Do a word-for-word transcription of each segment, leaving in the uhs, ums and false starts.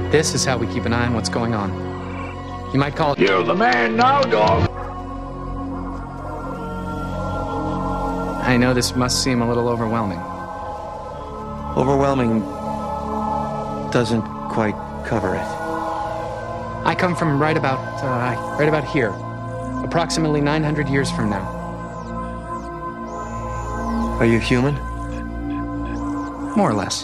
This is how we keep an eye on what's going on. You might call it... You're the man now, dog. I know this must seem a little overwhelming. Overwhelming doesn't quite cover it. I come from right about, uh, right about here. Approximately nine hundred years from now. Are you human? More or less.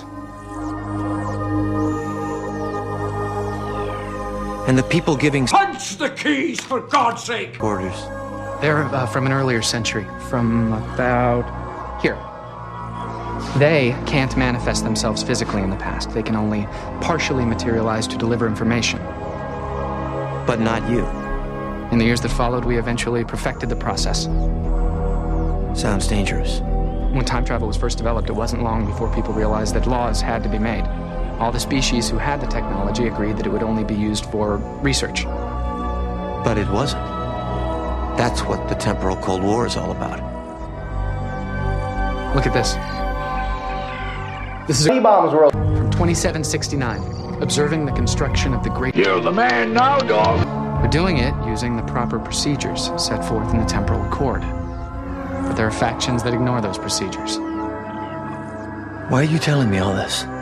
And the people giving... Punch the keys, for God's sake! Orders. They're uh, from an earlier century, from about here. They can't manifest themselves physically in the past. They can only partially materialize to deliver information. But not you. In the years that followed, we eventually perfected the process. Sounds dangerous. When time travel was first developed, it wasn't long before people realized that laws had to be made. All the species who had the technology agreed that it would only be used for research. But it wasn't. That's what the temporal Cold War is all about. Look at this. This is E-bombs world from twenty-seven sixty-nine, observing the construction of the Great... You're the man now, dog. We're doing it using the proper procedures set forth in the Temporal Accord. But there are factions that ignore those procedures. Why are you telling me all this?